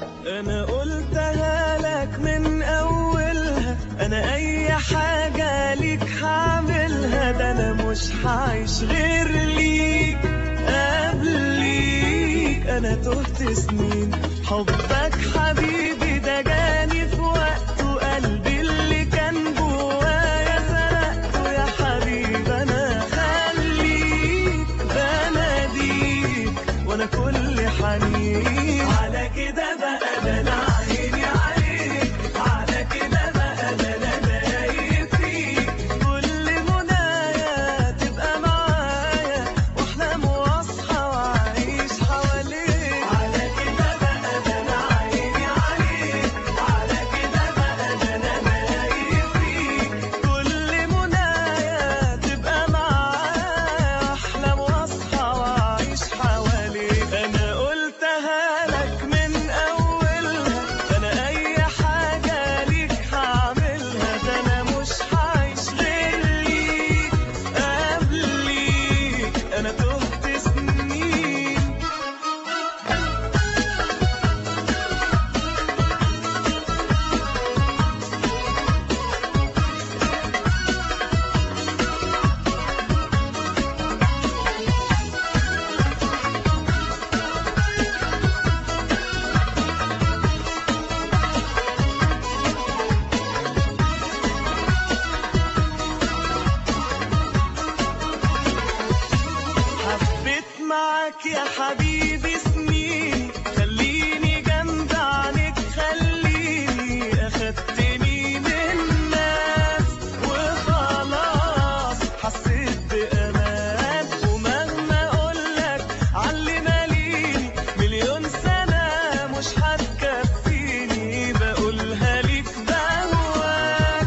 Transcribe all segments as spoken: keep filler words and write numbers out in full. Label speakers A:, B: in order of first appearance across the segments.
A: انا قلتها لك من اولها، انا اي حاجة ليك هعملها، ده انا مش هعيش غير ليك قبليك. انا تهت سنين حبك حبيبي، ده جاني في وقته، قلبي اللي كان جوايا سرقته يا حبيبي. انا خليك بناديك وانا كل حنين على كده بقى، ده انا عيني عليك على كده بقى، ده انا دايب فيك. كل منايا تبقى معايا واحلم واصحى واعيش حواليك. على كده بقى ده انا عيني عليك على كده بقى، ده انا دايب فيك. كل منايا تبقى معايا واحلم واصحى واعيش حواليك. انا قلتها لك من اولها، انا اي حاجة ليك هعملها، ده انا مش هعيش غير ليك قبليك. انا تهت سنين. حبيت معاك يا حبيبي سنين، خليني جنب عنك خليني. أخدتني من الناس وخلاص حسيت بأمان، ومهما أقولك عاللي ماليني مليون سنة مش هتكفيني. بقولها ليك بهواك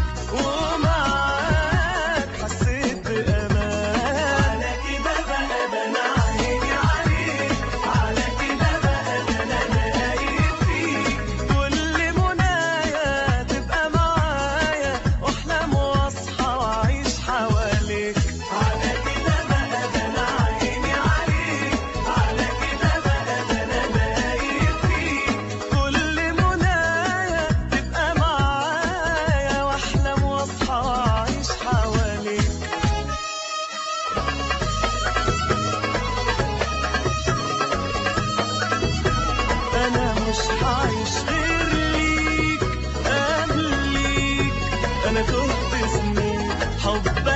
A: ومعاك حسيت بأمان. على كده بقى ده انا عيني عليك على كده بقى، ده انا دايب فيك. كل منايا تبقى معايا واحلم واصحى واعيش حواليك. على كده بقى ده انا عيني عليك على كده بقى، ده انا دايب فيك. كل منايا تبقى معايا واحلم واصحى واعيش حواليك. انا مش هعيش غير ليك قبليك. انا تهت سنين حبك